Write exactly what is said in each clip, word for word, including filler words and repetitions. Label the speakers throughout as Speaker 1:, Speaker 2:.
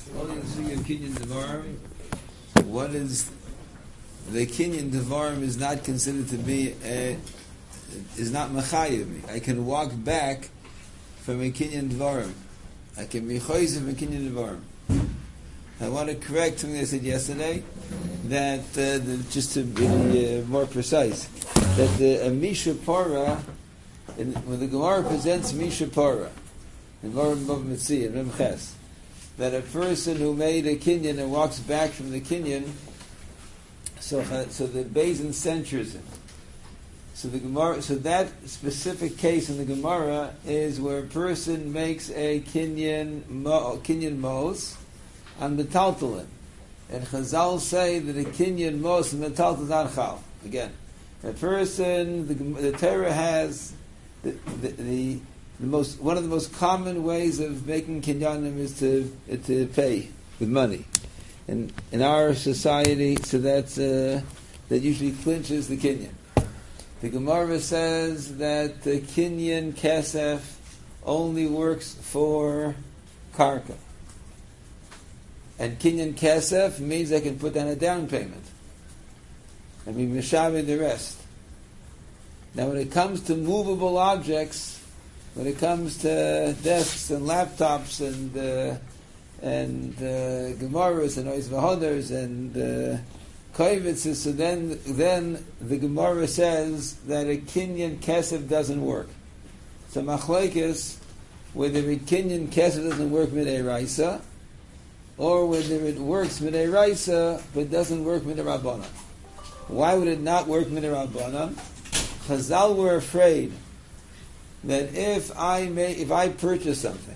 Speaker 1: Only the Sugi of Kinyan Devarim. What is the Kinyan Devarim is not considered to be a, is not Mechayev. I can walk back from a Kinyan Devarim. I can be Choyz from a Kinyan Devarim. I want to correct something I said yesterday, that uh, the, just to be uh, more precise, that the uh, Misha Pora, in, when the Gemara presents Misha Pora, in Gemara Bava Metzia, in Ches, that a person who made a kinyan and walks back from the kinyan, so so the Beis censures him. So the Gemara, so that specific case in the Gemara is where a person makes a kinyan mo, kinyan mos on the taltalin, and Chazal say that a kinyan mos and the taltal is not chal. Again, a person, the, the Torah has the the, the The most one of the most common ways of making kinyanim is to uh, to pay with money, and in our society, so that's uh, that usually clinches the kinyan. The Gemara says that the kinyan kesef only works for karka, and kinyan kesef means I can put down a down payment. I mean, mishabe the rest. Now, when it comes to movable objects, when it comes to desks and laptops and uh, and uh, gemaras and ois v'hoders and uh, koivitzes, so then then the Gemara says that a kinyan kesef doesn't work. So machlokes whether a kinyan kesef doesn't work midei raisa, or whether it works midei raisa but doesn't work midei rabbanan. Why would it not work midei rabbanan? Chazal were afraid that if I may, if I purchase something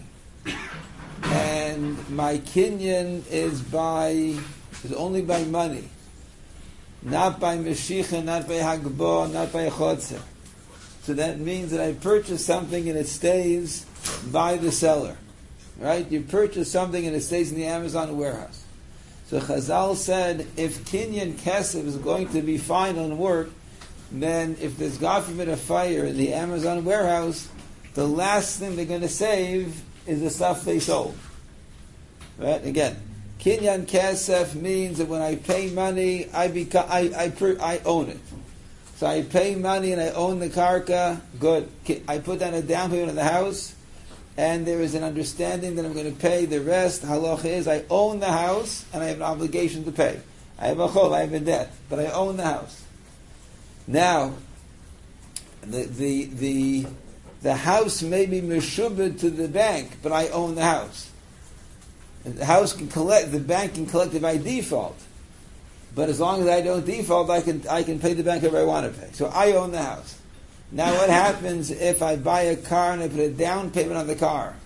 Speaker 1: and my kinyan is by is only by money, not by meshicha, not by hagbo, not by chotzer, so that means that I purchase something and it stays by the seller, right? You purchase something and it stays in the Amazon warehouse. So Chazal said, if kinyan kesef is going to be fine on work, then if there's, God forbid, a fire in the Amazon warehouse, the last thing they're going to save is the stuff they sold. Right? Again, kinyan kesef means that when I pay money, I become, I, I, per, I own it. So I pay money and I own the karka, good. I put down a down payment on the house, and there is an understanding that I'm going to pay the rest. Halacha is, I own the house, and I have an obligation to pay. I have a chov, I have a debt, but I own the house. Now, the the the the house may be meshubed to the bank, but I own the house. And the house can collect, the bank can collect it by default, but as long as I don't default, I can I can pay the bank whatever I want to pay. So I own the house. Now, what happens if I buy a car and I put a down payment on the car?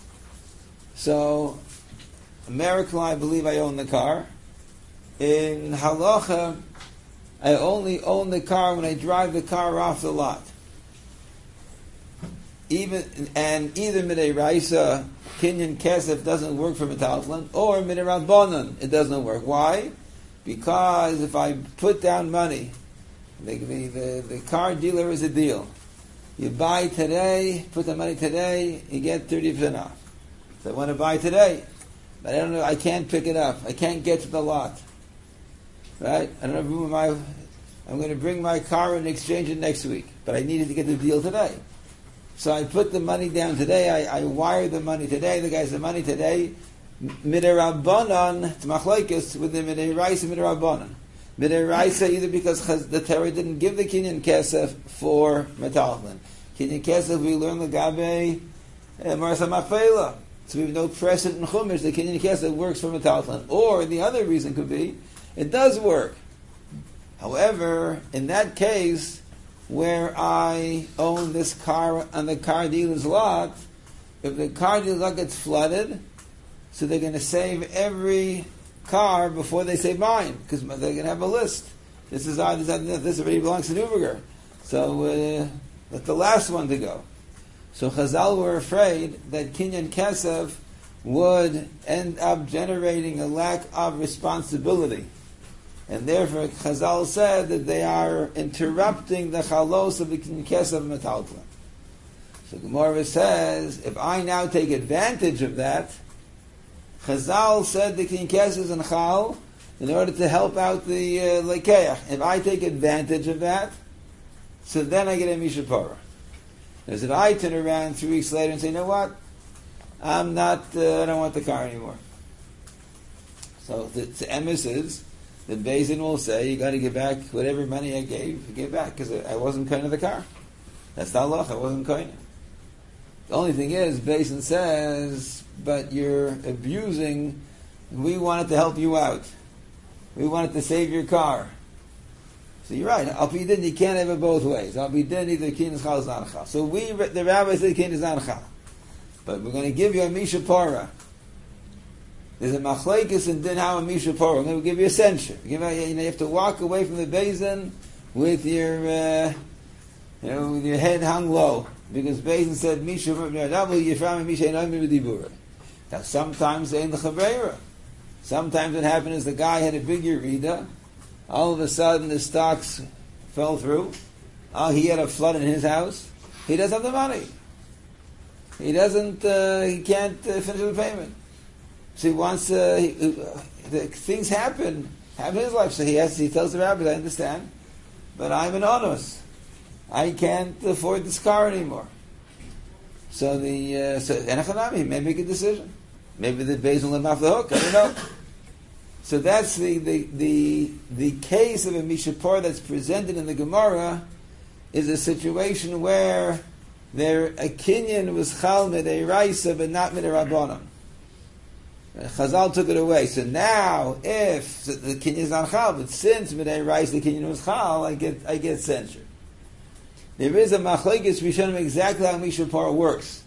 Speaker 1: So, American, I believe I own the car. In halacha, I only own the car when I drive the car off the lot. Even and either midei raisa, kinyan kesef doesn't work for metaltalin, or midei rabbanan, it doesn't work. Why? Because if I put down money, the, the, the, the car dealer is a deal. You buy today, put the money today, you get thirty percent off. So I want to buy today, but I don't know, I can't pick it up. I can't get to the lot. Right? I don't know if my, I'm going to bring my car and exchange it next week, but I needed to get the deal today. So I put the money down today, I, I wire the money today, the guy says the money today, midei rabbanan, it's machlokes with the midei raisa, midei rabbanan. Midei raisa either because the Torah didn't give the kinyan kesef for metaltalin. Kinyan kesef, we learn the gabe marasa mafela. So we have no precedent in Chumash, the kinyan kesef works for metaltalin. Or the other reason could be, it does work. However, in that case, where I own this car on the car dealer's lot, if the car dealer's lot gets flooded, so they're going to save every car before they say mine, because they're going to have a list. This is ours, this, this already belongs to Neuberger. So uh, that's the last one to go. So Chazal were afraid that kinyan kesef would end up generating a lack of responsibility. And therefore Chazal said that they are interrupting the chalos of the kinyan kesef metaltalin. So Gemara says, if I now take advantage of that, Chazal said the Kinyan Kesses and Chal in order to help out the uh, Lekeach. If I take advantage of that, so then I get a Mishapara. As if I turn around three weeks later and say, you know what? I'm not, uh, I don't want the car anymore. So the, the emes is, the Beis Din will say, you got to give back whatever money I gave, give back, because I wasn't kind of the car. That's the halach, I wasn't kind. The only thing is, Beis Din says, but you're abusing, we wanted to help you out. We wanted to save your car. So you're right. Al Pi Din, you can't have it both ways. Al Pi Din, either Kinyan is Chal is not a Chal. So we, the rabbi said Kinyan is not a Chal. But we're going to give you a Mishapara. There's a Machlekes in Din how a Mishapara. We're going to give you a censure. You know, you have to walk away from the Beis Din with your, uh, you know, with your head hung low. Because Beis Din said, Mishapara, now sometimes they in the Chaveira. Sometimes what happened is the guy had a big Yerida. All of a sudden the stocks fell through. Oh, he had a flood in his house. He doesn't have the money. He doesn't, uh, he can't uh, finish the payment. So he wants, uh, he, uh, the, things happen, happen in his life. So he has, he tells the rabbi, I understand, but I'm an onus. I can't afford this car anymore. So the, uh, so, Enochanami, he may make a decision. Maybe the Beis will let him off the hook, I don't know. So that's the, the, the, the case of a Mishapor that's presented in the Gemara is a situation where there a Kinyan was Chal Midei Raisa but not Midei Rabbanon. Chazal took it away. So now, if so the Kinyan is not Chal, but since Midei Raisa the Kinyan was Chal, I get I get censured. There is a Machlekes Rishonim exactly how Mishapor works.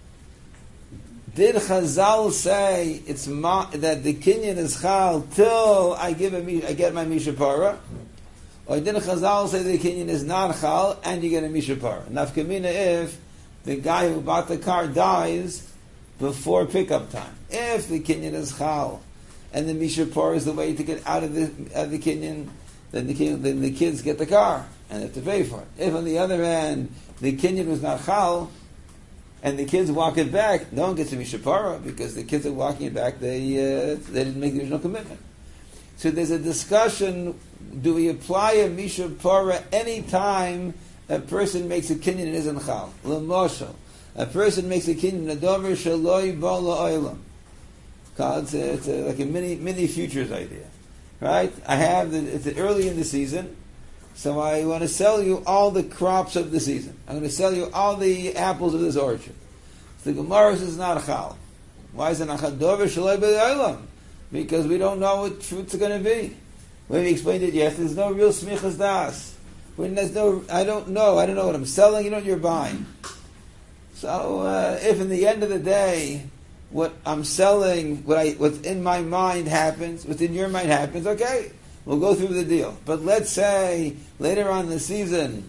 Speaker 1: Did Chazal say it's ma, that the Kinyan is Chal till I give a I get my Mishapara? Or did Chazal say the Kinyan is not Chal and you get a Mishapara? Nafkamina if the guy who bought the car dies before pickup time. If the Kinyan is Chal and the Mishapara is the way to get out of the of the Kinyan, then the then the kids get the car and they have to pay for it. If on the other hand the Kinyan was not Chal and the kids walk it back, no one gets a Mishapara because the kids are walking it back, they uh, they didn't make the original commitment. So there's a discussion, do we apply a Mishapara any time a person makes a Kinyan and isn't Chal? L'moshel. A person makes a Kinyan, a dover shaloi bo la'olam. It's, a, it's a, like a mini mini futures idea. Right? I have, the, it's early in the season, so I want to sell you all the crops of the season. I'm going to sell you all the apples of this orchard. So the Gemara says not a Chal. Why is it not Chal? Dover shaloi bo la'olam. Because we don't know what fruits are going to be. When we explained it yesterday, there's no real smichas das. When there's no, I don't know. I don't know what I'm selling. You know what you're buying. So uh, if in the end of the day, what I'm selling, what I, what's in my mind happens, what's in your mind happens, okay, we'll go through the deal. But let's say later on in the season,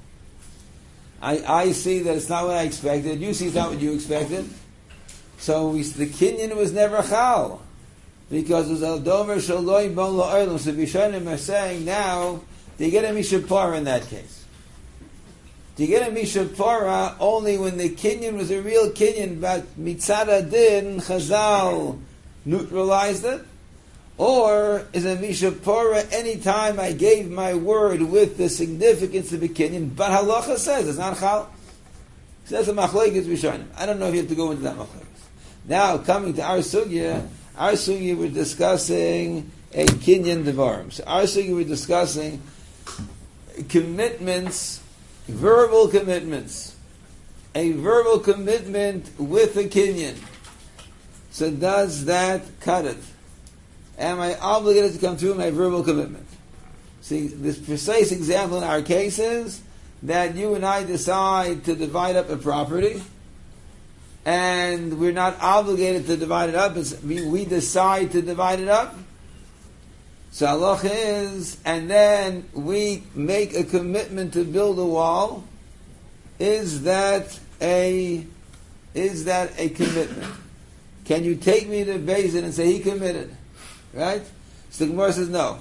Speaker 1: I, I see that it's not what I expected. You see it's not what you expected. So we, the Kinyan was never Chal. Because it's al dover shaloi bon la'olam. So Rishonim are saying now, do you get a Mishapara in that case? Do you get a Mishapara only when the Kinyan was a real Kinyan, but Mitzad Adin, Chazal neutralized it? Or is a Mishapara any time I gave my word with the significance of the Kinyan, but Halacha says it's not Chal? Says the Machlekes Rishonim. I don't know if you have to go into that Machlekes. Now, coming to our Sugya, our Sugi we're discussing a Kinyan Devarim. So our Sugi we're discussing commitments, verbal commitments. A verbal commitment with a Kinyan. So does that cut it? Am I obligated to come through my verbal commitment? See, this precise example in our case is that you and I decide to divide up a property, and we're not obligated to divide it up. It's, we, we decide to divide it up. So halach is, and then we make a commitment to build a wall. Is that a is that a commitment? Can you take me to Beis Din and say he committed? Right? So the Gemara says no.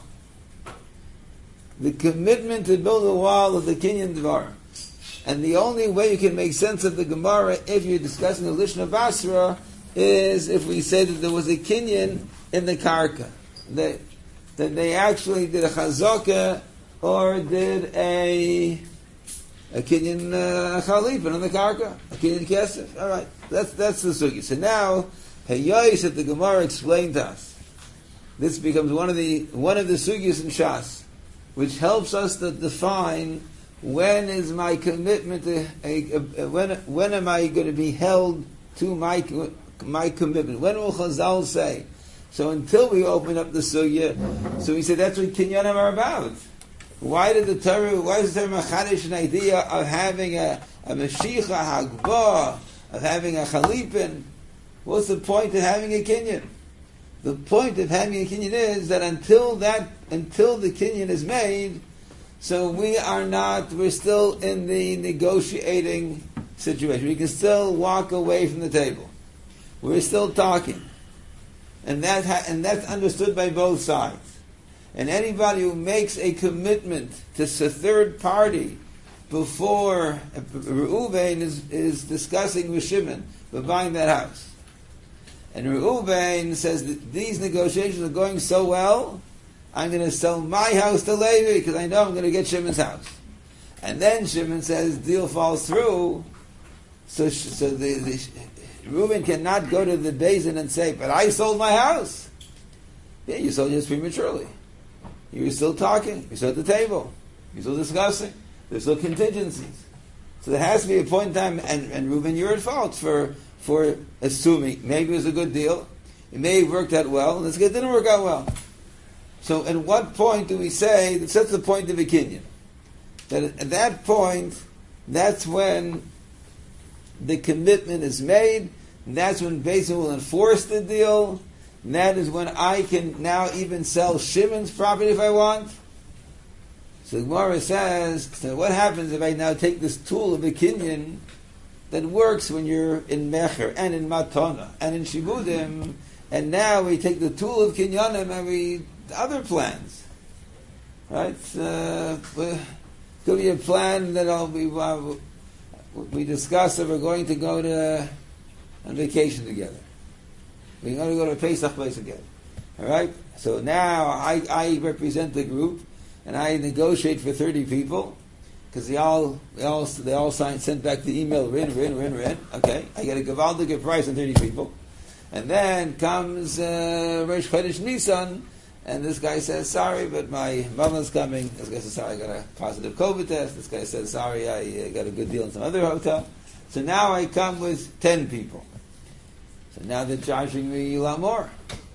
Speaker 1: The commitment to build a wall is the Kinyan Dvar. And the only way you can make sense of the Gemara if you're discussing the Lishna Basra is if we say that there was a kinyan in the karka. That, that they actually did a chazaka or did a a kinyan uh, chalipin on the karka, a kinyan kesef. All right, that's that's the sugi. So now, Hayos that the Gemara explained to us. This becomes one of the one of the sugis in Shas, which helps us to define when is my commitment to a, a, a, when when am I going to be held to my my commitment? When will Chazal say? So until we open up the sugya, so we say that's what kinyanim are about. Why did the Torah? Why is there machadish an idea of having a a meshicha hagbah, of having a chalipin? What's the point of having a kinyan? The point of having a kinyan is that until that, until the kinyan is made, so we are not, we're still in the negotiating situation. We can still walk away from the table. We're still talking. And that ha- and that's understood by both sides. And anybody who makes a commitment to a third party before Reuven is, is discussing with Shimon about buying that house. And Reuven says that these negotiations are going so well, I'm going to sell my house to Levi because I know I'm going to get Shimon's house. And then Shimon says deal falls through, so so the, the Reuven cannot go to the Beis and say, but I sold my house. Yeah, you sold yours prematurely. You were still talking. You're still at the table. You're still discussing. There's still contingencies. So there has to be a point in time, and, and Reuben, you're at fault for for assuming maybe it was a good deal. It may have worked out well, and this guy didn't work out well. So at what point do we say, that's the point of a kinyan? That at that point, that's when the commitment is made, and that's when Beis Din will enforce the deal, and that is when I can now even sell Shimon's property if I want. So the Gemara says, so what happens if I now take this tool of a kinyan that works when you're in Mecher and in Matona and in Shibudim, and now we take the tool of kinyanim and we other plans, right? Uh, could be a plan that I'll be, uh, we discuss that we're going to go to on vacation together. We're going to go to a Pesach place together. All right. So now I, I represent the group, and I negotiate for thirty people because they all they all they all signed sent back the email. Rin rin rin rin. Okay, I get a gewaldige price on thirty people, and then comes uh, Rosh Chodesh Nisan. And this guy says, sorry, but my mama's coming. This guy says, sorry, I got a positive COVID test. This guy says, sorry, I uh, got a good deal in some other hotel. So now I come with ten people. So now they're charging me a lot more.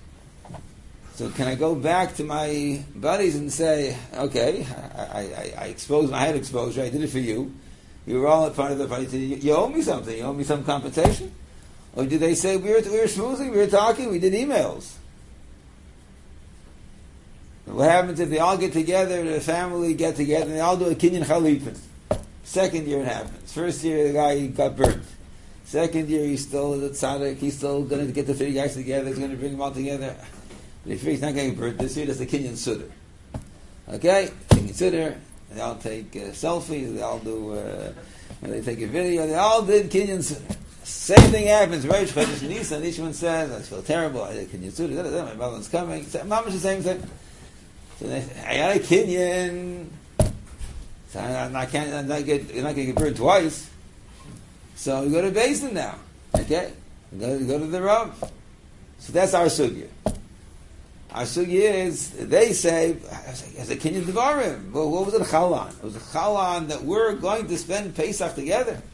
Speaker 1: So can I go back to my buddies and say, okay, I, I, I exposed, I had exposure, I did it for you. You were all at part of the party. You, you owe me something. You owe me some compensation? Or did they say, we were, we were schmoozing, we were talking, we did emails? What happens if they all get together, the family get together, and they all do a kinyan chalipin? Second year it happens. First year the guy got burnt. Second year he's still the tzaddik, he's still going to get the thirty guys together, he's going to bring them all together. But if he's not getting burnt this year, that's the kinyan suder. Okay? Kinyan suder, they all take uh, selfies, they all do, uh, they take a video, they all did kinyan suder. Same thing happens, right? Chodesh Nisan, each one says, I feel terrible, I did kinyan suder, my brother's coming. Mama's the same thing. So they, I got a kinyan. So I'm not, can't, I'm not get, you're not going to get burned twice. So we go to Beis Din now. Okay? We go, we go to the Rav. So that's our sugya. Our sugya is, they say, as a kinyan devarim. Well, what was it? Chalan. It was a chalan that we're going to spend Pesach together.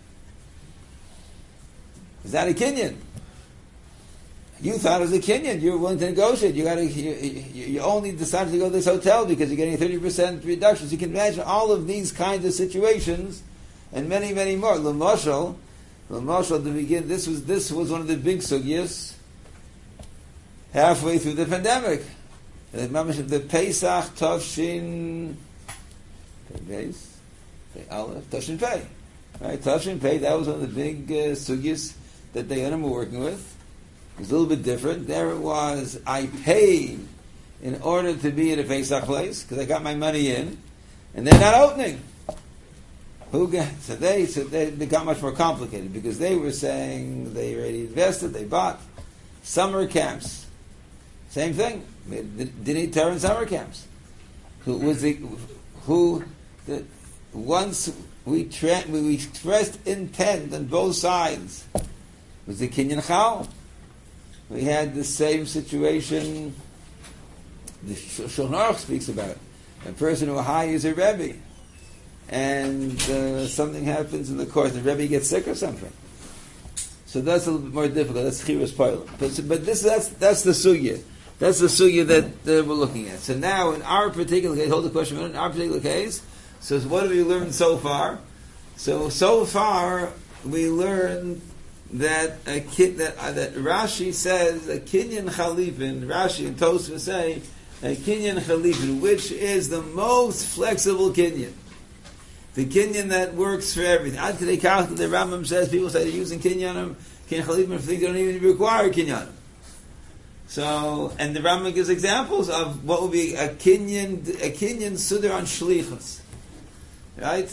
Speaker 1: Is that a kinyan? You thought it was a kinyan. You were willing to negotiate. You got to. You, you, you only decided to go to this hotel because you're getting thirty percent reductions. You can imagine all of these kinds of situations, and many, many more. L'moshel, l'moshel. To begin, this was this was one of the big sugyas. Halfway through the pandemic, the Pesach Tavshin Beis Aleph Tavshin Pei, right? Tavshin Pei. That was one of the big uh, sugyas that they were working with. It was a little bit different. There it was, I paid in order to be at a Pesach place, because I got my money in, and they're not opening. Who got, so they so they, they got much more complicated, because they were saying they already invested, they bought. summer camps. Same thing. Didn't he turn summer camps? Who was the who? The, once we tra- we expressed intent on both sides, was the Kinyan Chal. We had the same situation. The Shulchan Aruch speaks about it. A person who hires a Rebbe, and uh, something happens in the course, the Rebbe gets sick or something. So that's a little bit more difficult. That's Chiras Poilim. But, but this that's that's the sugya. That's the sugya that uh, we're looking at. So now, in our particular case, hold the question a minute. In our particular case, so what have we learned so far? So so far we learned that a kid that uh, that Rashi says a kinyan chalipin. Rashi and Tosfos say a kinyan chalipin, which is the most flexible kinyan, the kinyan that works for everything. Ad Kedei Kach, the Rambam says people say they're using kinyanim, kinyan chalipin for things they don't even require kinyanim. So, and the Rambam gives examples of what would be a kinyan a kinyan sudar on shlichus, right?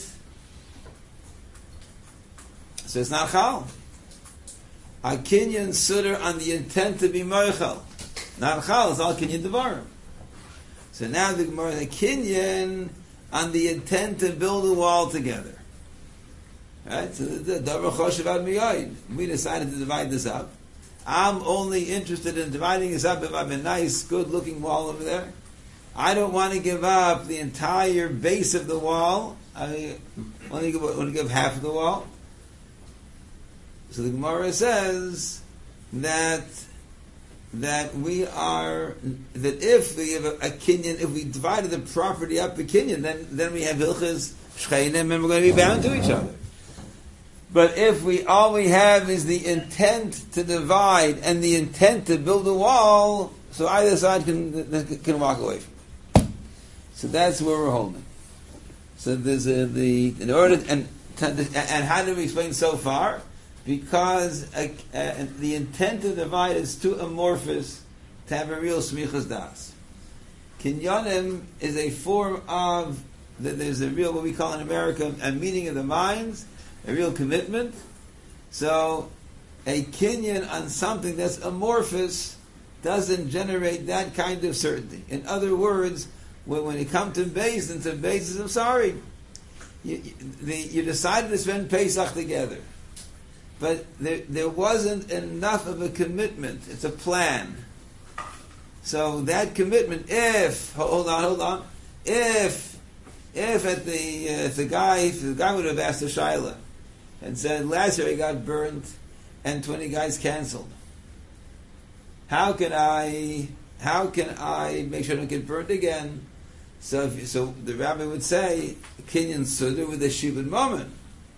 Speaker 1: So it's not chal. A kinyan sudar on the intent to be moichel. Not chal, it's all kinyan devarim. So now the Gemara, the kinyan on the intent to build a wall together. Right? So the davar choshev ad miyoid. We decided to divide this up. I'm only interested in dividing this up if I have a nice, good-looking wall over there. I don't want to give up the entire base of the wall. I only give, want to give half of the wall. So the Gemara says that that we are that if we have a, a kinyan, if we divided the property up a kinyan, then then we have hilchas shcheinim, and we're going to be bound to each other. But if we all we have is the intent to divide and the intent to build a wall, so either side can can walk away from it. So that's where we're holding. So there's a, the in order and and how do we explain so far? Because uh, uh, the intent to divide is too amorphous to have a real smichas das. Kinyanim is a form of that there's a real what we call in America a meeting of the minds, a real commitment. So a kinyan on something that's amorphous doesn't generate that kind of certainty. In other words, when, when it comes to base and to basis, I'm sorry, you, you, the, you decided to spend Pesach together. But there, there wasn't enough of a commitment. It's a plan. So that commitment, if hold on, hold on, if if at the uh, if the guy if the guy would have asked the Shaila and said last year he got burnt and twenty guys canceled, how can I how can I make sure I don't get burnt again? So if, so the rabbi would say Kinyan Sudar with a Shibud moment.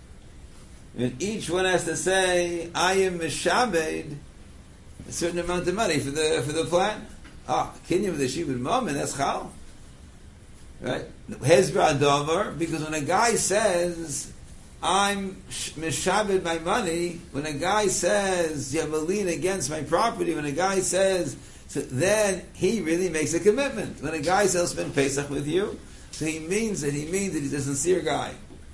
Speaker 1: And each one has to say, I am mishabed a certain amount of money for the for the plan. Ah, Kinyan with a Shibud moment, that's chal. Right? Hezra Dover, because when a guy says, I'm mishabed my money, when a guy says, you have a lien against my property, when a guy says, so then he really makes a commitment. When a guy says, I'll spend Pesach with you, so he means it, he means that he's a sincere guy.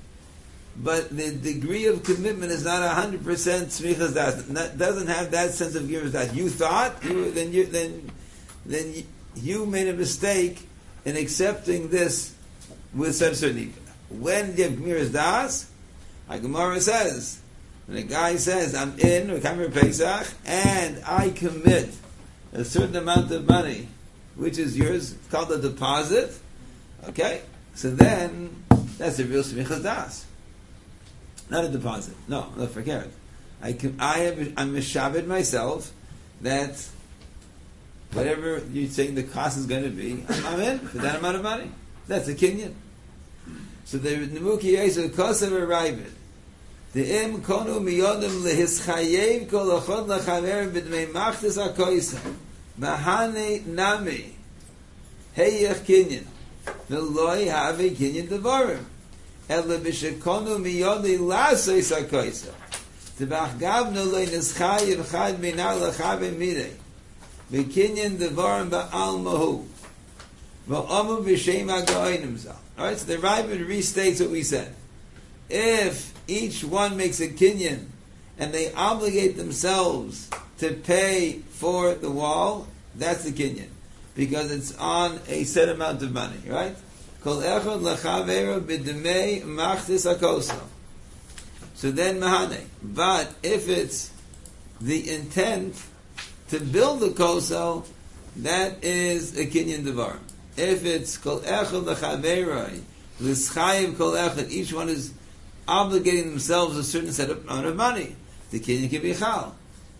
Speaker 1: But the degree of commitment is not a hundred percent smichas das. Doesn't have that sense of giras das. You thought you then you then then you, you made a mistake in accepting this with such certainty. When you have giras das, like Gemara says, when a guy says, "I'm in," or "Come Pesach," and I commit a certain amount of money, which is yours, it's called a deposit. Okay, so then that's a real smichas das. Not a deposit. No, no, forget it. I can, I have, I'm mishabed myself that whatever you're saying the cost is going to be, I'm, I'm in for that amount of money. That's a kinyan. So the Nemuki Yisrael Kosev arrived. The im konu miyodim lehischayev kol achod lachaver b'dmei machtis hakoisa mahane nami heyech kinyan v'loi have kinyan devarim. Ele b'shekonu miyodi lasei sakoisa. Tibach gavnu le nischayev chad minar lachave midei. V'kinyan devarim ba'al mahu. V'omu b'shem ha'goinim zal. Alright, so the Rambam restates what we said. If each one makes a kinyan, and they obligate themselves to pay for the wall, that's the kinyan. Because it's on a set amount of money, right? Kol echad lechavero b'demei machtis hakoso. So then mahane. But if it's the intent to build the koso, that is a kinyan devar. If it's kol echad lechavero l'schayiv kol echad, each one is obligating themselves a certain set of amount of money, the kinyan can be chal.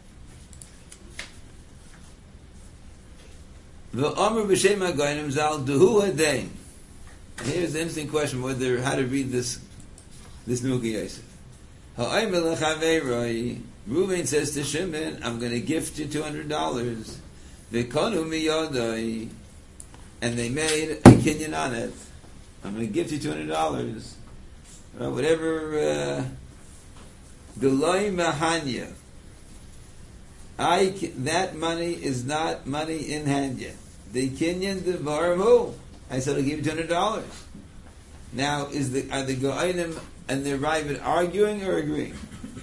Speaker 1: V'omer b'shem ha'goyim zal duhu hadain. Here's the interesting question: whether how to read this this Nuki Yosef. Ha'omer l'chaveiroi. Reuven says to Shimon, "I'm going to gift you two hundred dollars." V'konu miyodai, and they made a kinyan on it. I'm going to gift you two hundred dollars. Uh, whatever. Deloi mahanya. I that money is not money in hand yet. The kinyan devarim who? I said I'll give you two hundred dollars. Now, is the are the go'anim and the Ravid arguing or agreeing?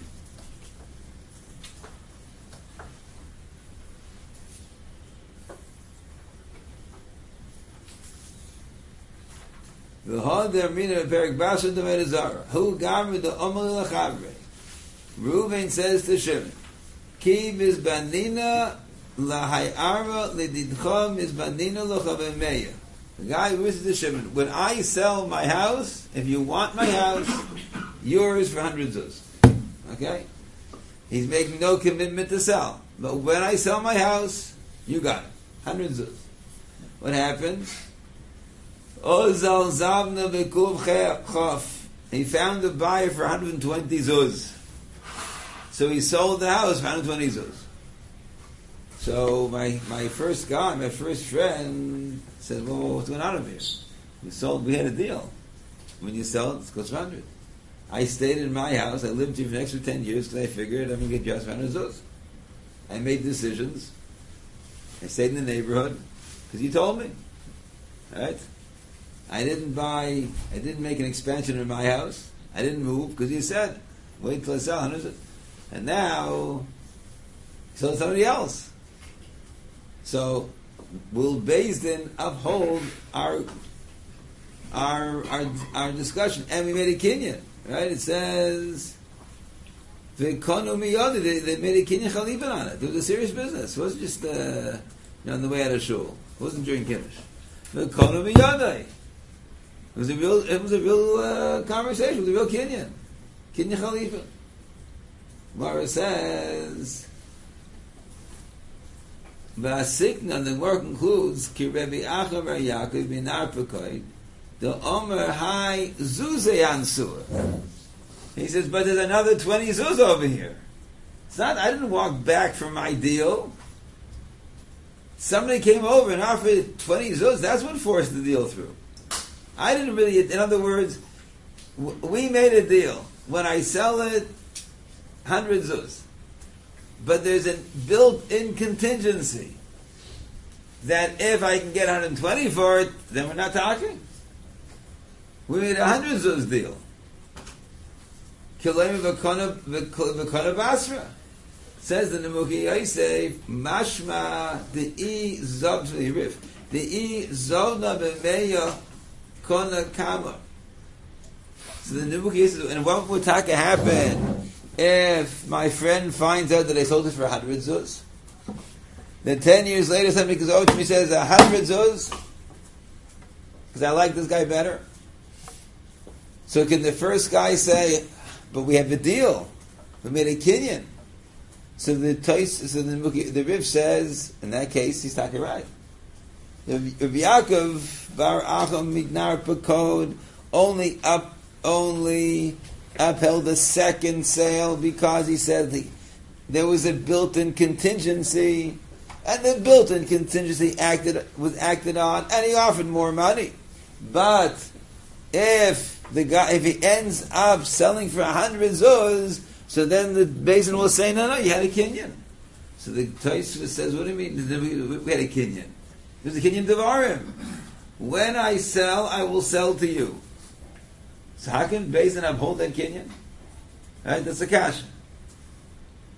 Speaker 1: V'hod dermina perik basa devedazara. Who gamer the omal lachavre? Reuven says to Shimon, Ki mizbanina lahayara lididcha mizbanina lochavemeya. The guy wishes to Shimon, when I sell my house, if you want my house, yours for hundred zuz. Okay? He's making no commitment to sell. But when I sell my house, you got it. Hundred zuz. What happens? Ozal zavna v'kuv chof. He found a buyer for one hundred twenty zuz. So he sold the house for one hundred twenty zuz. So my, my first guy, my first friend, said, well, what's going on over here? We sold, we had a deal. When you sell it, it goes for one hundred. I stayed in my house, I lived here for the extra ten years because I figured I'm going to get just one hundred zuz. I made decisions. I stayed in the neighborhood because you told me. Right? I didn't buy, I didn't make an expansion in my house. I didn't move because you said, wait till I sell one hundred. And now, so somebody else. So, will Beis Din uphold our our our our discussion? And we made a kinyan, right? It says the miyodi. They, they made a kinyan chaliban on it. It was a serious business. It wasn't just uh, you know, on the way out of shul. It wasn't during kiddush. The miyodi. It was a real. It was a real uh, conversation. It was a real kinyan. Kinyan chaliban. Mara says, V'asikna, the work includes, Ki Rebbe Acha Bar Yaakov bin Arpakoid, the Omer Hai Zuzei Ansur. He says, but there's another twenty zuz over here. It's not, I didn't walk back from my deal. Somebody came over and offered twenty zuz, that's what forced the deal through. I didn't really, in other words, w- we made a deal. When I sell it, one hundred zuz. But there's a built-in contingency that if I can get one hundred twenty for it, then we're not talking. We made a one hundred zuz deal. Kilayim v'kona basra. Says the Nemuki Yosef, mashma de'i zov rif. De'i zovna b'meya kona kama. So the Nemuki Yosef, and what would taka happen if my friend finds out that I sold it for a hundred zuz? Then ten years later, somebody comes over to me and says, a hundred zuz? Because I like this guy better. So can the first guy say, but we have a deal. We made a kinyan. So the Tais, so the, the Riv says, in that case, he's talking right. Rav Yaakov bar Acham Mignar Pakod only up, only upheld the second sale because he said the, there was a built-in contingency, and the built-in contingency acted was acted on, and he offered more money. But if the guy, if he ends up selling for a hundred zuz, so then the basin will say, no, no, you had a kinyan. So the Tosfos says, what do you mean? We had a kinyan. There's a kinyan devarim. When I sell, I will sell to you. So how can basin uphold that kinyan? Right? That's the kasha.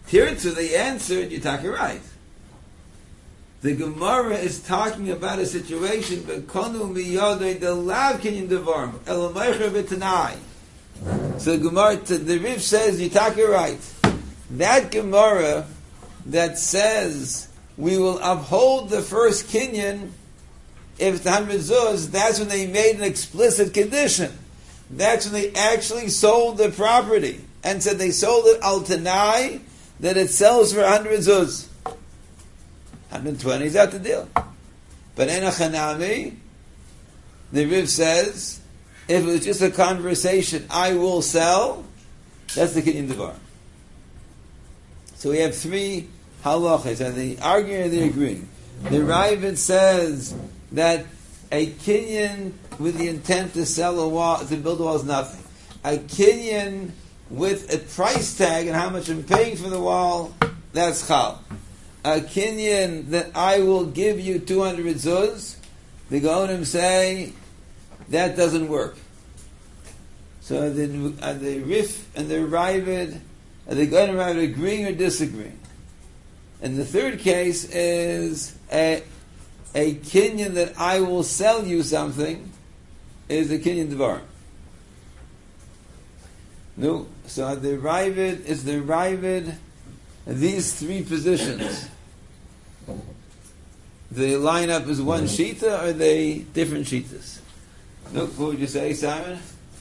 Speaker 1: Tirtzu, they answered, you're talking right. The Gemara is talking about a situation, but konu miyodei the lav kinyan devarim elamaycher v'tanai. So the Gemara, the Riv says, you're talking right. That Gemara that says we will uphold the first kinyan if it's one hundred zuz, that's when they made an explicit condition. That's when they actually sold the property and said they sold it al tanai that it sells for one hundred zuz. one hundred twenty is out the deal. But in a chanami, the Riv says, if it was just a conversation, I will sell, that's the kinyan devar. So we have three halachas. Are they arguing or are they agreeing? The Ravid says that a kinyan with the intent to sell a wall, to build a wall is nothing. A kinyan with a price tag and how much I'm paying for the wall, that's chal. A kinyan that I will give you two hundred zuz, the Gaonim say, that doesn't work. So the, are the Rif and the Ravid, are the Gaonim and Ravid agreeing or disagreeing? And the third case is a a kinyan that I will sell you something is a kinyan devar. No, so the Ravid is the Ravid. These three positions, they line up as one shita, or are they different shitas? No, what would you say, Simon?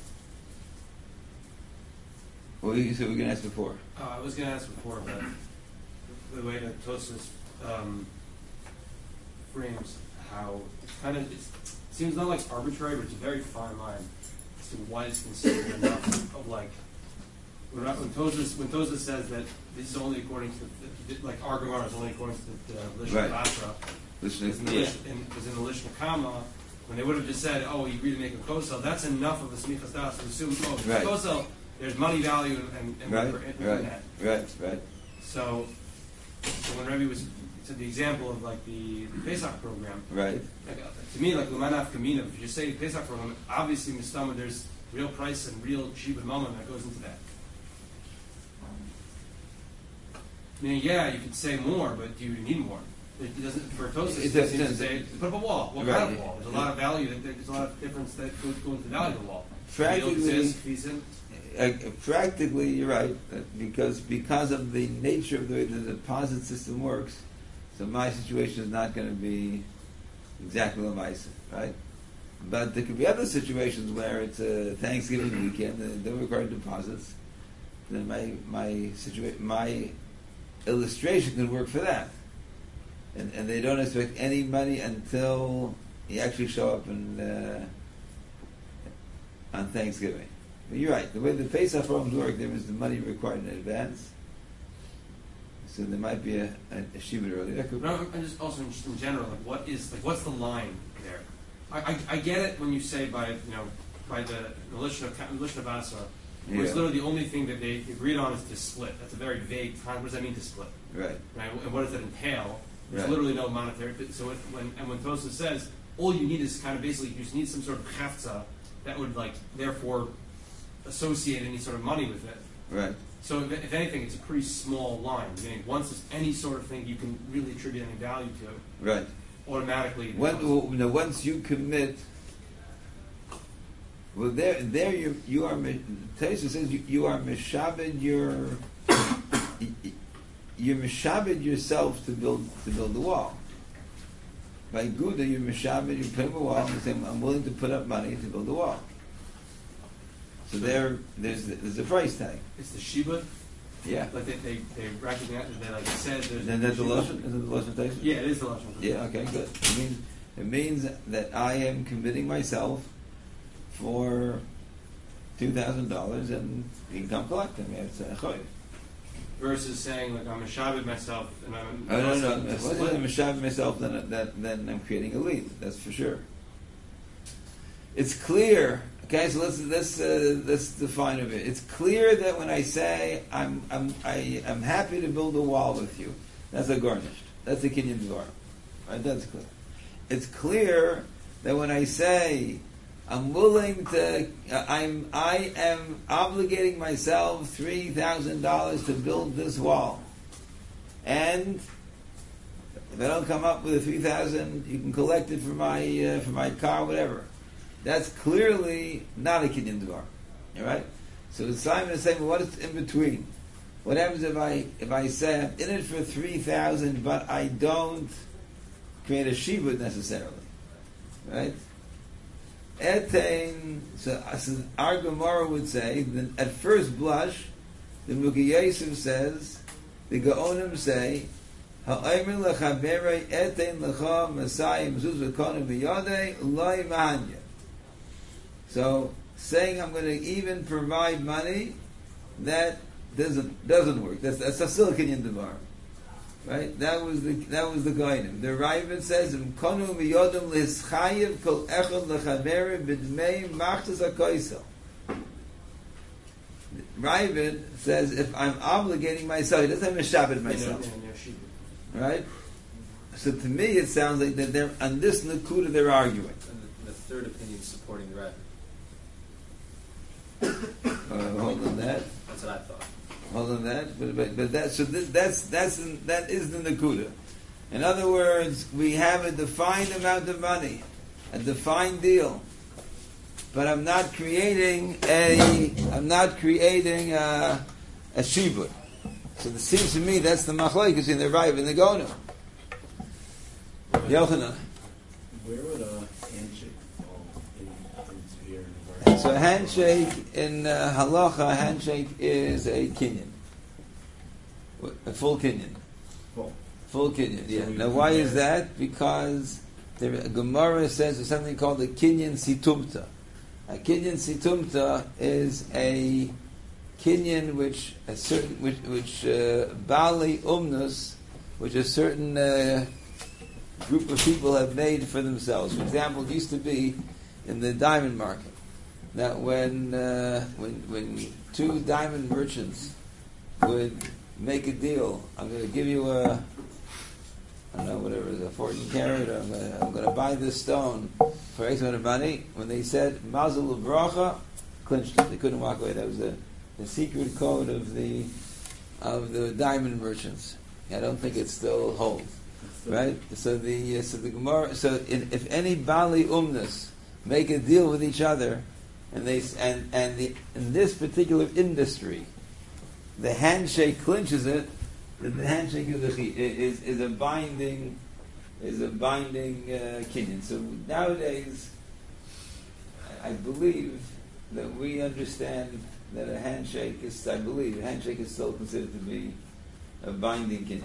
Speaker 1: What did you say we were going to ask before?
Speaker 2: Uh, I was going to ask before, but the way that Tosfos um, frames how it's kind of, it's, it seems not like arbitrary, but it's a very fine line as to what is considered enough of like, when, when Tosfos when Tosfos says that this is only according to, the, like our Gemara is only according to the, the Lishna
Speaker 1: right.
Speaker 2: Basra, because in,
Speaker 1: yeah.
Speaker 2: in, in the Lishna Kama, when they would have just said, oh, you agree to make a kosel, that's enough of a smichas das to assume, oh, if
Speaker 1: right.
Speaker 2: it's a kosel, there's money value and, and
Speaker 1: right.
Speaker 2: we're in
Speaker 1: right.
Speaker 2: that.
Speaker 1: Right, right.
Speaker 2: So, so when Rebbe was to the example of like the, the Pesach program,
Speaker 1: right?
Speaker 2: Like, uh, to me, like L'manaf Kamina, if you say Pesach program, obviously Mistama, there's real price and real Shibud Mammon that goes into that. I mean, yeah, you could say more, but do you need more? It doesn't. For Tosfos, it, it seems to say put up a wall. What right. kind of wall? There's a lot of value. That, there's a lot of difference that goes go into the value of the wall.
Speaker 1: Practically, uh, practically, you're right, uh, because because of the nature of the way the deposit system works. So my situation is not going to be exactly like my, right? But there could be other situations where it's a Thanksgiving weekend and they don't require deposits. Then my my situation, my illustration could work for that. And, and they don't expect any money until you actually show up in, uh, on Thanksgiving. But you're right. The way the Pesach programs work, there is the money required in advance. So there might be a, a, a shiva earlier.
Speaker 2: No, I'm just also just in general, like what is like what's the line there? I, I, I get it when you say by you know by the Lishna Lishna Basra, where yeah. it's literally the only thing that they agreed on is to split. That's a very vague time. What does that mean to split? Right. Right. And what does that entail? There's right. literally no monetary. So it, when and when Tosfos says all you need is kind of basically you just need some sort of chafza that would like therefore associate any sort of money with it. Right. So if, if anything, it's a pretty small line. I mean, once it's any sort of thing you can really attribute any value to, right? Automatically. When, well, you know, once you commit, well, there, there you you are. Tosfos says you, you are mishabed your. You're mishabed yourself to build to build the wall. By Gouda, you're mishabed. You put up a wall and say, "I'm willing to put up money to build the wall." So there, there's there's a price tag. It's the shiba.
Speaker 1: Yeah.
Speaker 2: Like they they, they recognize they like said. There's
Speaker 1: and that's the lashon. Is it the lashon Tosfos?
Speaker 2: Yeah, it is the lashon.
Speaker 1: Yeah. Okay. Good. It means it means that I am committing myself for two thousand dollars and you can come collect them. It's a choy.
Speaker 2: Versus saying like I'm mishabed myself and I'm.
Speaker 1: Oh no no! no. If I'm mishabed myself, then then then I'm creating a lead. That's for sure. It's clear. Okay, so let's let's uh, let's define a bit. It's clear that when I say I'm I'm I am happy to build a wall with you, that's a garnished. That's a kinyan dvar. Right? That's clear. It's clear that when I say I'm willing to, uh, I'm I am obligating myself three thousand dollars to build this wall. and if I don't come up with a three thousand, you can collect it for my uh, for my car, whatever. That's clearly not a kinyan devar. All right. So the Simon is saying, well, what is in between? What happens if I if I say I'm in it for three thousand, but I don't create a shibud necessarily, right? Etain. So, so our Gemara would say that at first blush, the Muki Yosef says, the Gaonim say, Ha'aymer lechaberei etain lecha masayim zuz v'konim b'yodei loy mahanya. So saying I'm going to even provide money, that doesn't doesn't work. That's that's a still a kinyan devar, right? That was the that was the Gaonim. The Ravid says, "Konu miyodim lischayev kol echad lechaberei b'dmei machtas hakoisel." Ravid says, if I'm obligating myself, he doesn't have a shabbat myself. Right? So to me it sounds like that they're on this nakuda they're arguing.
Speaker 3: And the, the third opinion is supporting the rabbi.
Speaker 1: Uh, hold on that.
Speaker 3: That's what I thought.
Speaker 1: Hold on that. But but, but that so this, that's that's that is the nakuda. In other words, we have a defined amount of money, a defined deal. But I'm not creating a I'm not creating a, a shibud. So it seems to me that's the machlokes in the Rav and the Gaonim. Yochanan.
Speaker 4: Where would a handshake fall in, into here? In
Speaker 1: So a handshake in uh, halacha, a handshake is a kinyan, a full kinyan,
Speaker 4: Full.
Speaker 1: full kinyan. Yeah.
Speaker 4: So we
Speaker 1: Now why is
Speaker 4: compare-
Speaker 1: that? Because the Gemara says there's something called a kinyan situmta. A kinyan situmta is a kinyan which a certain which which uh, bali umnus, which a certain uh, group of people have made for themselves. For example, it used to be in the diamond market that when uh, when when two diamond merchants would make a deal, I'm going to give you a I don't know whatever it is, a fourteen carat. Or I'm going I'm going to buy this stone for X amount of money. When they said Mazel Bracha, clinched it. They couldn't walk away. That was the the secret code of the of the diamond merchants. I don't think it still holds, right? So the uh, so the Gemara. So in, if any Bali Umnus make a deal with each other, and they and and the in this particular industry, the handshake clinches it. The, the handshake is a, is is a binding is a binding uh, kinyan. So nowadays, I, I believe that we understand that a handshake is, I believe, a handshake is still considered to be a binding kinyan.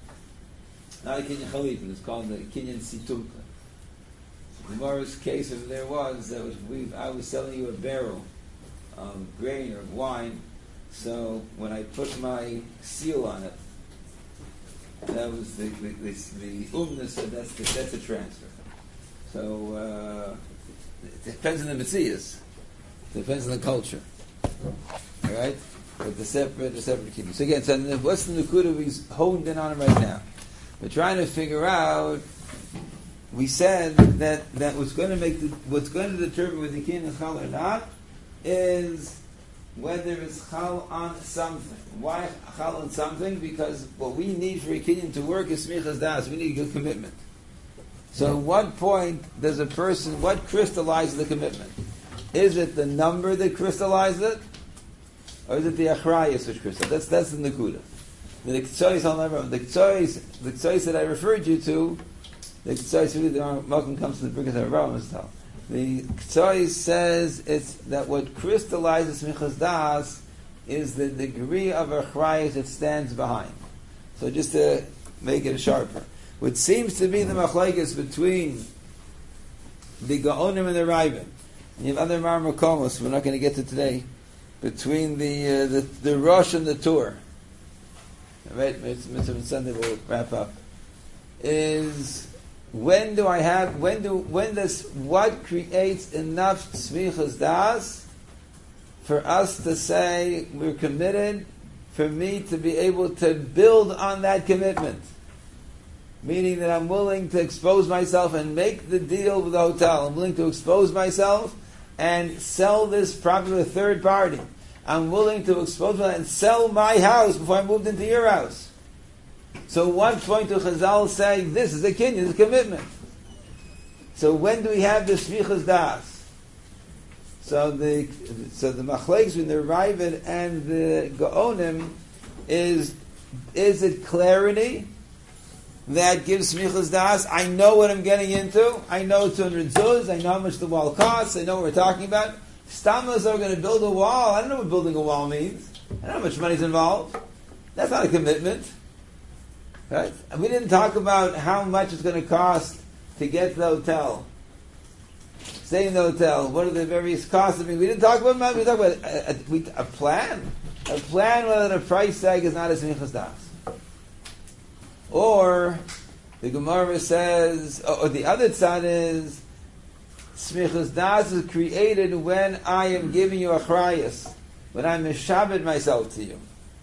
Speaker 1: Not a kinyan chalipin, it's called the kinyan situmka. The Gemara's case over there was that was we, I was selling you a barrel of grain or of wine, so when I put my seal on it, that was the the, the, the umnus, so that's the, that's a transfer. So uh, it depends on the Messias. It depends on the culture. All right, but the separate, the separate kingdom. So again, so what's the nukuda we've honed in on right now? We're trying to figure out. We said that that what's going to make the, what's going to determine whether the king is chal or not is whether it's chal on something. Why chal on something? Because what we need for a kinyan to work is smichas das. We need a good commitment. So, at what point does a person? What crystallizes the commitment? Is it the number that crystallizes it, or is it the achrayus which crystallizes? That's that's the nekuda. The ktsois I'll never. The ktsois, the ktsois that I referred you to, the ktsois really the Malcolm comes to the Birkas HaRambam. The ktsois says it's that what crystallizes smichas das is the degree of achrayus it stands behind. So just to make it sharper, what seems to be the machlekes between the Gaonim and the Ravid. And you have other Marmakomos, we're not going to get to today, between the uh, the, the Rosh and the Tur. Right, Mitzvah Sunday we'll wrap up. Is when do I have? When do? When does what creates enough smichas das for us to say we're committed? For me to be able to build on that commitment, meaning that I'm willing to expose myself and make the deal with the hotel. I'm willing to expose myself and sell this property to a third party. I'm willing to expose myself and sell my house before I moved into your house. So what point do Chazal say this is a kinyan, it's a commitment? So when do we have the shvichas das? So the so the machlekes between the Ravid and the Gaonim is is it clarity that gives shvichas das? I know what I'm getting into. I know two hundred zuz. I know how much the wall costs. I know what we're talking about. Stamas are going to build a wall. I don't know what building a wall means. I don't know how much money's involved. That's not a commitment. Right? And we didn't talk about how much it's going to cost to get to the hotel. Stay in the hotel. What are the various costs? I mean, we didn't talk about money. We talked about a, a, we, a plan. A plan whether the price tag is not a smichas das. Or the Gemara says, or, or the other side is, smichas das is created when I am giving you a achrayas, when I mishabed myself to you.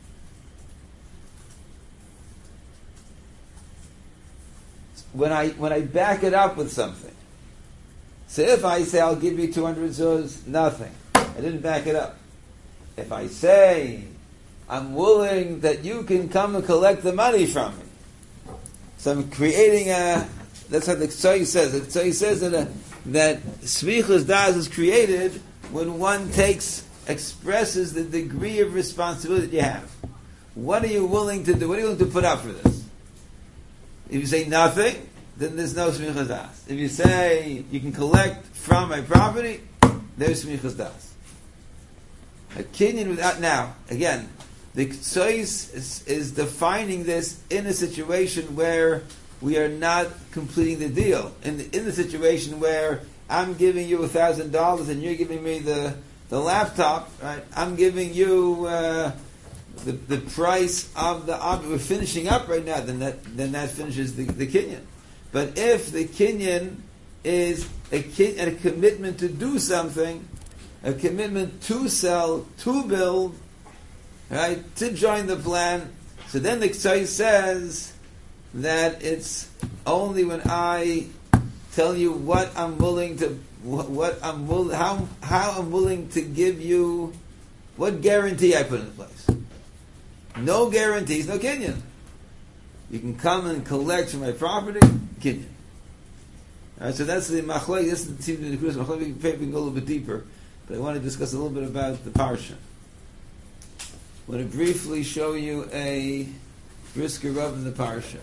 Speaker 1: When I when I back it up with something. So if I say I'll give you two hundred zuz, nothing. I didn't back it up. If I say I'm willing that you can come and collect the money from me, so I'm creating a. That's what the Ktsoy says. The Ktsoy says that a, that svichas das is created when one takes expresses the degree of responsibility that you have. What are you willing to do? What are you willing to put up for this? If you say nothing, then there's no smichas das. If you say you can collect from my property, there's smichas das. A kinyan without now again, the Ktsois is, is defining this in a situation where we are not completing the deal. In the, in the situation where I'm giving you a thousand dollars and you're giving me the the laptop, right? I'm giving you. Uh, The, the price of the object, we're finishing up right now, then that then that finishes the, the kinyan. But if the kinyan is a, kin, a commitment to do something, a commitment to sell, to build, right, to join the plan, so then the Ksai says that it's only when I tell you what I'm willing to, what, what I'm will, how how I'm willing to give you, what guarantee I put in place. No guarantees, no kinyan. You can come and collect from my property, kinyan. Alright, so that's the machlek. This seems to be the cruise machlek. We can go a little bit deeper, but I want to discuss a little bit about the parsha. I want to briefly show you a brisker rub in the parsha,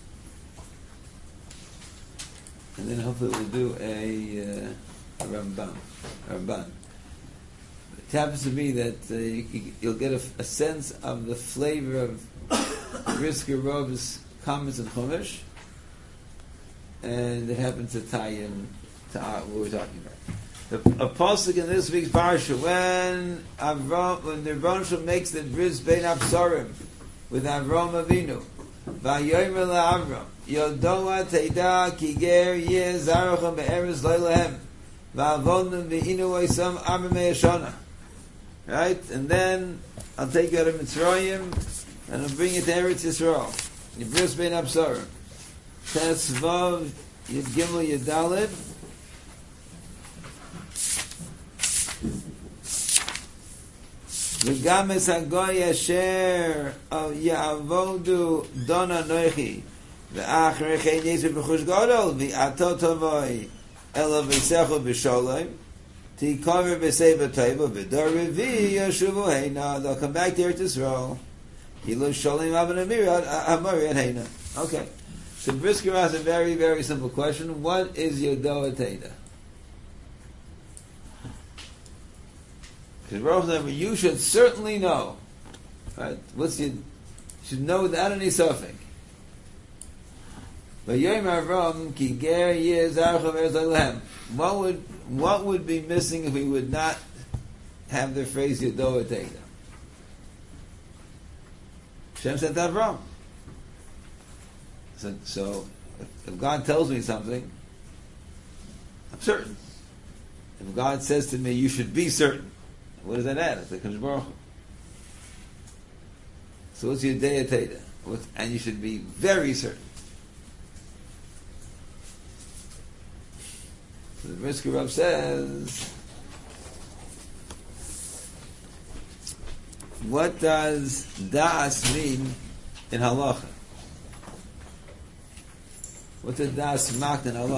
Speaker 1: and then hopefully we'll do a, uh, a Ramban. Ramban. It happens to be that uh, you, you'll get a, a sense of the flavor of Brisker Rov's comments in Chumash, and it happens to tie in to our, what we're talking about. The, a pasuk in this week's parsha, when Avram, when the Rebbeinu makes the bris bein absarim with Avram Avinu, vayomer laAvram, Yodoa teida ki ger yeh zarochem be'eretz lo lehem, va'avonu ve'inu oisam arba mea shana. Right? And then I'll take you out of Mitzrayim and I'll bring you to Eretz Yisrael. Yibris bein absarim. Tes vav yid gimel yid daled. V'gam es hagoy asher ya'avodu dona noichi v'achar echein yesu b'chush gadol v'ato tovoi ela v'secho b'sholem Tikaver b'seiva taiva v'dor revi yashuvu heina. They'll come back there to Yisrael. Kilo sholim aben amir amari and heina. Okay. So Brisker asks a very, very simple question. What is Yodoa Teda? Because Baruch Hu, you should certainly know. Right? What's you should know without any suffix. But Yom Avram ki ger yeh zarchem eretz lehem. What would what would be missing if we would not have the phrase Yodoa Teda? Hashem said to Avram. So, so if, if God tells me something, I'm certain. If God says to me, you should be certain, what does that add? It's like Kadosh Baruch Hu. So what's your Yodoa Teda? What's, and you should be very certain. So the Brisker Rav says, what does das mean in halacha? What's a das makna Allah?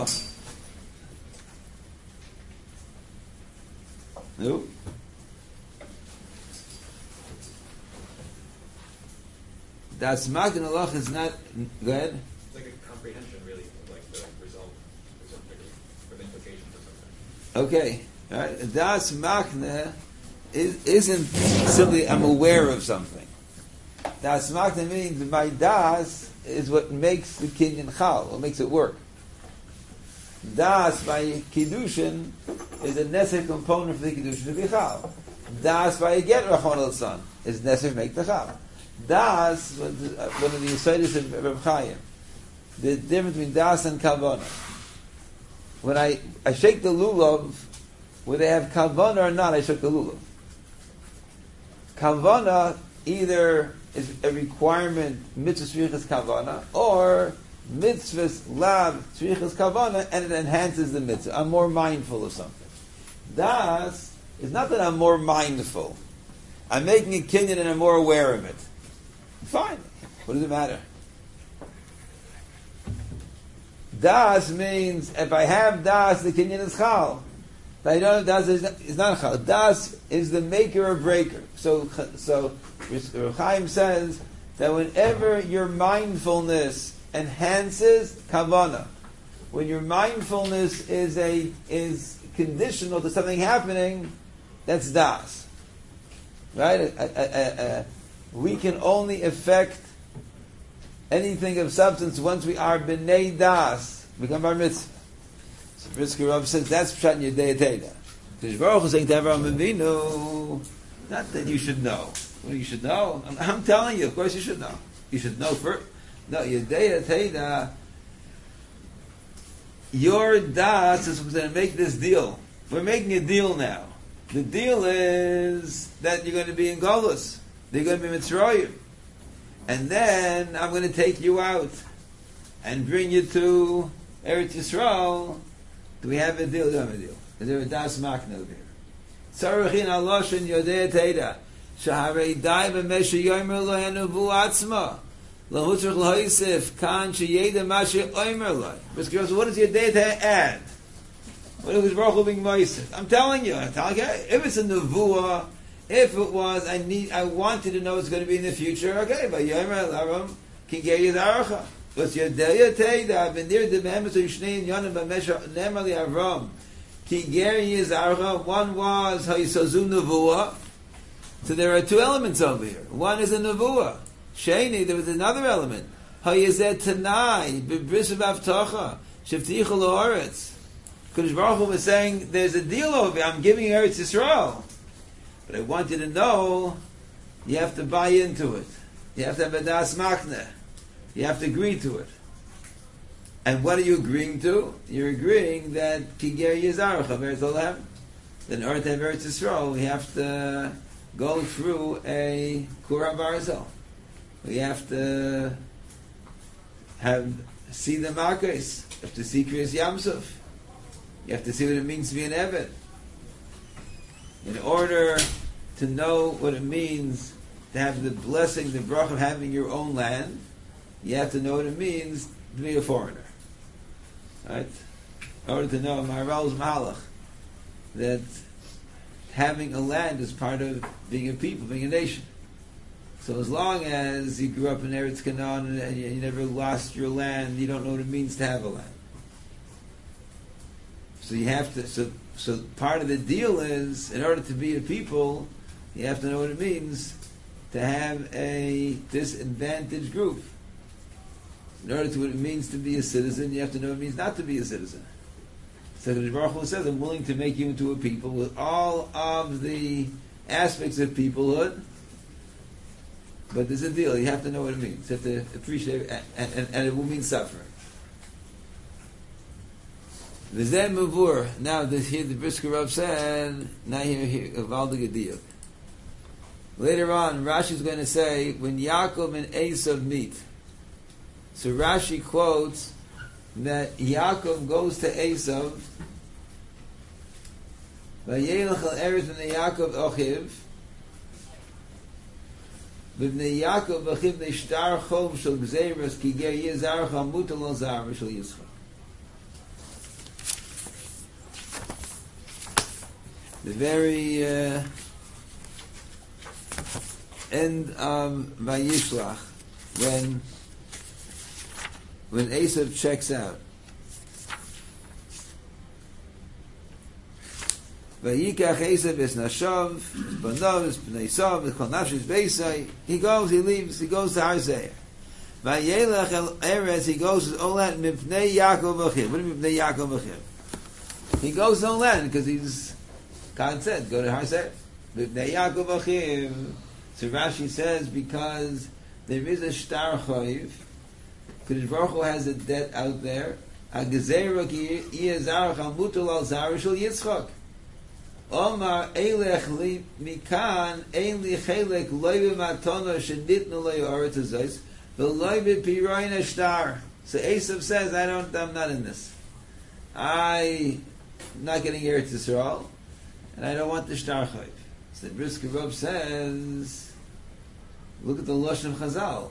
Speaker 1: No. Das makna Allah is not. Go ahead.
Speaker 3: It's like a comprehension, really, of like the result or something, or the implication for something.
Speaker 1: Okay. All right. Das makna is, isn't simply I'm aware of something. Das makna means my das is what makes the kinyan chal, what makes it work. Das by kiddushin is a necessary component for the kiddushin to be chal. Das by a get rachon al son is necessary to make the chal. Das, one of the Yisodis of Reb Chaim, the difference between das and kavana. When I, I shake the lulav, whether they have kavana or not, I shake the lulav. Kavana either is a requirement mitzvah tzrichas kavana or mitzvahs lav tzrichas kavana, and it enhances the mitzvah. I'm more mindful of something. Das is not that I'm more mindful. I'm making a kinyan and I'm more aware of it. Fine. What does it matter? Das means if I have das, the kinyan is chal. If I don't have das, it's not chal. Das is the maker or breaker. So, so Reb Chaim says that whenever your mindfulness enhances kavana, when your mindfulness is a is conditional to something happening, that's das. Right? A, a, a, a, we can only affect anything of substance once we are b'nei das, become bar mitzvah. So Brisker Rav says that's pshat in Yedei Teda. Because Baruch is saying to Avraham Avinu, not that you should know. Well, you should know. I'm, I'm telling you, of course you should know. You should know first. No, Yedei Teda, your das is going to make this deal. We're making a deal now. The deal is that you're going to be in Golus. They're going to be Mitzrayim. And then I'm going to take you out and bring you to Eretz Yisrael. Do we have a deal? Do we have a deal? Is there a das makna over here? Tzarachin aloshin yodei teda. Shaharei dai b'meshe yomer lo hanuvu atzma. Lo hutzrich lo yisif kan sheyeda mashe omer lo. What does yodei teda add? What is Baruch Hu being moisid? I'm telling you. I'm telling you. If it's a nevuah, if it was, I need, I wanted to know what's going to be in the future. Okay, but yomer laram can get you the archa. What's yodei teda? V'nir de behemet yishnei yonim b'meshe nemar li Avram. Ki geri is archa. One was hayisazu nevuah. So there are two elements over here. One is a nevuah. Sheni, there was another element. Hayizet tanai b'bris v'avtacha shivticha la'oretz. Kodesh Baruch Hu was saying, there's a deal over here. I'm giving you Eretz Yisrael. But I want you to know, you have to buy into it. You have to have a das makna. You have to agree to it. And what are you agreeing to? You're agreeing that Kiger Yizarach of Eretz Olam. In order to have Eretz Yisrael, we have to go through a Kura Barzal. We have to have see the Makos. You have to see Kriyas Yamsuf. You have to see what it means to be an Eved. In order to know what it means to have the blessing, the bracha of having your own land, you have to know what it means to be a foreigner. Right? In order to know Maharal's Malach, that having a land is part of being a people, being a nation. So as long as you grew up in Eretz Canaan and you never lost your land, you don't know what it means to have a land. So you have to. So, so part of the deal is, in order to be a people, you have to know what it means to have a disadvantaged group. In order to what it means to be a citizen, you have to know what it means not to be a citizen. So the Baruch Hu says, "I'm willing to make you into a people with all of the aspects of peoplehood." But there's a deal. You have to know what it means. You have to appreciate it, and, and, and it will mean suffering. V'zeh mavur. Now, this here the Brisker Rav said. Now here, here, Valda Gediyuk. Later on, Rashi is going to say when Yaakov and Esav meet. So Rashi quotes that Yaakov goes to Esav. Vayelach al eretz min Yaakov ochiv. B'nei Yaakov v'chiv b'nei shtar chov shel gzeiras ki ger yizarcha mutal al zar v'shel Yitzchak. The very uh, end of Vayishlach, when when Esav checks out. Vayikach Esav es nashav, es banav, es bnei Esav, es kol nafshis beisai. He goes, he leaves, he goes to Har Seir. Vayelach el Eretz, he goes to Olat mipnei Yaakov v'chiv. What do you mean mipnei Yaakov v'chiv? He goes to Olat because he's, God said, go to Har Seir. Mipnei Yaakov v'chiv. So Rashi says, because there is a shtar chayiv, Kadosh Baruch Hu has a debt out there. A gezerah ki yezarach mutal al zar shel Yitzchak. Omar elech li mikan ein li chelek loy b'matana shenitnu loy oretz hazos v'loy b'pirayin ashtar. So Esav says, I don't, I'm not in this. I'm not getting Eretz Yisrael, and I don't want the shtar chayiv. So the Brisker Rov says, look at the Lashon of Chazal.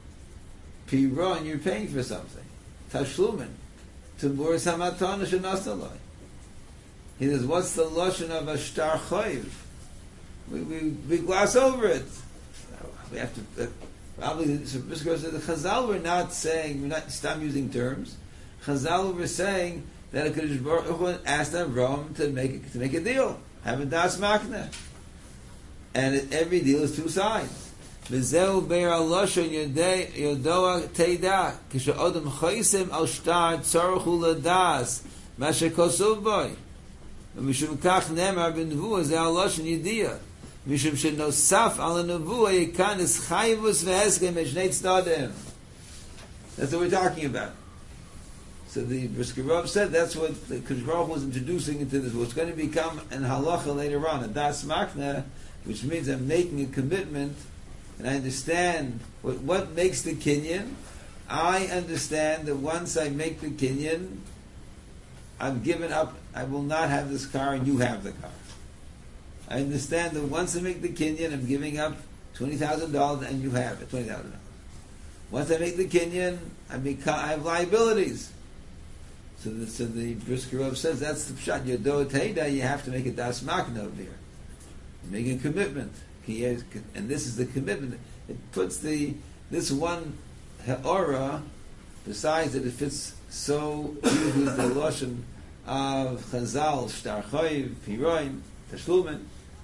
Speaker 1: Piron, you're paying for something. Tashlumin. Tumur samatana shenastaloi. He says, what's the Lashon of a shtar chayiv? We, we, we gloss over it. We have to, uh, probably, so Brisker said, the Chazal were not saying, we're not, stop using terms. Chazal were saying that a Kadosh Baruch Hu asked Avram to make, a, to make a deal. Have a das makna. And it, every deal is two sides. V'zeu beir al-lashon yodoa teida k'she'odem choisim al shtar tzorchu l'das ma shekosuv boy v'mishum kach nemar b'nevuah ze al-lashon yediyah mishum shenosaf al nevuah yikan is chayvus v'heskem eshnei tzdadim. That's what we're talking about. So the Brisker Rov said that's what the Kadosh Baruch Hu was introducing into this. What's going to become an halacha later on, a das makna, which means I'm making a commitment. And I understand what, what makes the kinyan. I understand that once I make the kinyan, I'm given up. I will not have this car, and you have the car. I understand that once I make the kinyan, I'm giving up twenty thousand dollars, and you have it, twenty thousand dollars. Once I make the kinyan, I become, I have liabilities. So the, so the Brisker Rov says that's the pshat. Yodo teida, you have to make a das makna over here. You make a commitment. And this is the commitment. It puts the this one ha'ora, besides that it fits so with the lashon of Chazal, shtar chayiv, piroin, tashlumin.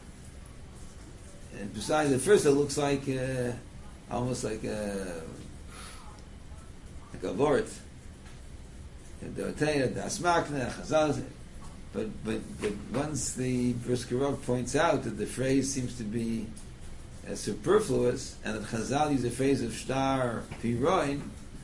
Speaker 1: And besides, at first it looks like uh, almost like a like a vort. Das makna, Chazal. But but but once the Brisker Rov points out that the phrase seems to be uh, superfluous, and that Chazal use the phrase of shtar piroin,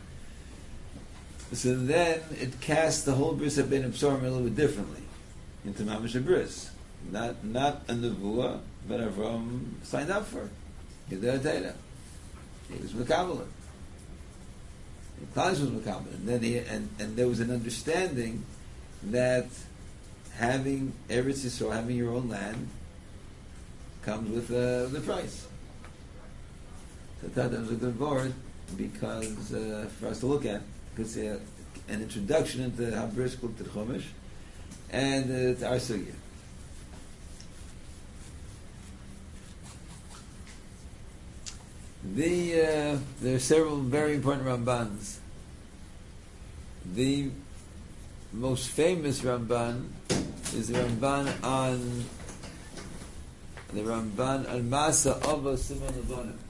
Speaker 1: so then it casts the whole bris ben absorbed a little bit differently into mamash bris, not not a nevuah, but Avram signed up for. He was mekabel. Klal was mekabel, and then he and, and there was an understanding that having Eretz Yisrael, having your own land, comes with uh, the price. So I thought that was a good word because uh, for us to look at, because uh, an introduction into how Brisker looked at Chumash and uh, to our sugya. The uh, there are several very important Rambans. The most famous Ramban is the Ramban on the Ramban on Masa Ava Siman Levanim.